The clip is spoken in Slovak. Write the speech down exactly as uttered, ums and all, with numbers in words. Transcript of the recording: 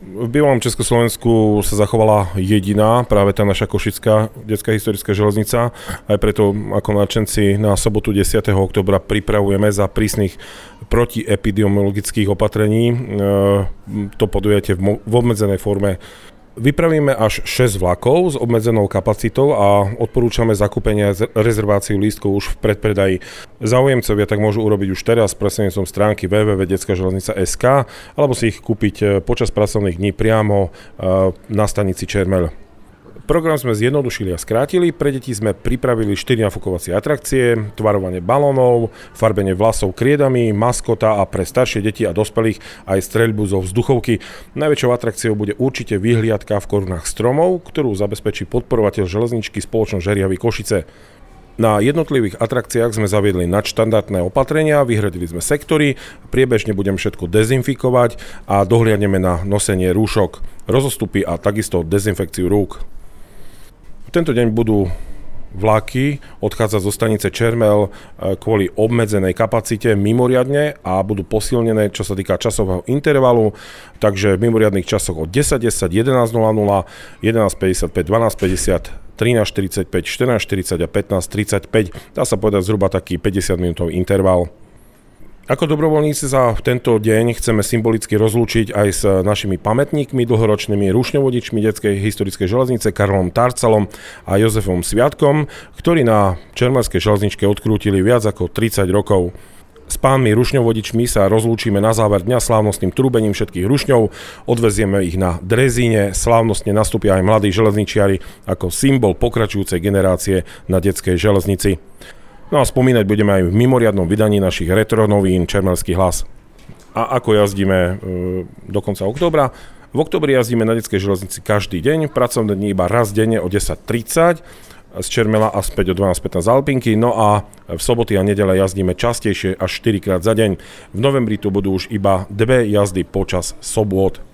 V bývalom Československu sa zachovala jediná, práve tá naša košická detská historická železnica. Aj preto ako nadšenci na sobotu desiateho októbra pripravujeme za prísnych protiepidemiologických opatrení to podujatie v obmedzenej forme. Vypravíme až šesť vlakov s obmedzenou kapacitou a odporúčame zakúpenie rezerváciu lístkov už v predpredaji. Záujemcovia tak môžu urobiť už teraz prostredníctvom stránky w w w bodka detská železnica bodka es ká alebo si ich kúpiť počas pracovných dní priamo na stanici Čermeľ. Program sme zjednodušili a skrátili. Pre deti sme pripravili štyri nafukovacie atrakcie, tvarovanie balónov, farbenie vlasov kriedami, maskota a pre staršie deti a dospelých aj streľbu zo vzduchovky. Najväčšou atrakciou bude určite vyhliadka v korunách stromov, ktorú zabezpečí podporovateľ železničky spoločnosť Žeriavy Košice. Na jednotlivých atrakciách sme zaviedli nadštandardné opatrenia, vyhradili sme sektory, priebežne budeme všetko dezinfikovať a dohliadneme na nosenie rúšok, rozostupy a takisto dezinfekciu rúk. Tento deň budú vlaky odchádzať zo stanice Čermeľ kvôli obmedzenej kapacite mimoriadne a budú posilnené, čo sa týka časového intervalu, takže v mimoriadnych časoch od desať desať, jedenásť nula nula, jedenásť päťdesiatpäť, dvanásť päťdesiat, trinásť štyridsaťpäť, štrnásť štyridsať a pätnásť tridsaťpäť. Dá sa povedať zhruba taký päťdesiatminútový interval. Ako dobrovoľníci za tento deň chceme symbolicky rozlúčiť aj s našimi pamätníkmi, dlhoročnými rušňovodičmi detskej historickej železnice Karlom Tarcalom a Jozefom Sviatkom, ktorí na čermeľskej železničke odkrútili viac ako tridsať rokov. S pánmi rušňovodičmi sa rozlúčime na záver dňa slávnostným trúbením všetkých rušňov, odvezieme ich na drezíne, slávnostne nastúpia aj mladí železničiari ako symbol pokračujúcej generácie na detskej železnici. No a spomínať budeme aj v mimoriadnom vydaní našich retro novín Čermeľský hlas. A ako jazdíme e, do konca októbra? V októbri jazdíme na detskej železnici každý deň, pracovné dni iba raz denne o desať tridsať z Čermeľa a späť o dvanásť pätnásť z Alpinky, no a v soboty a nedele jazdíme častejšie až štyrikrát za deň. V novembri tu budú už iba dve jazdy počas sobôt.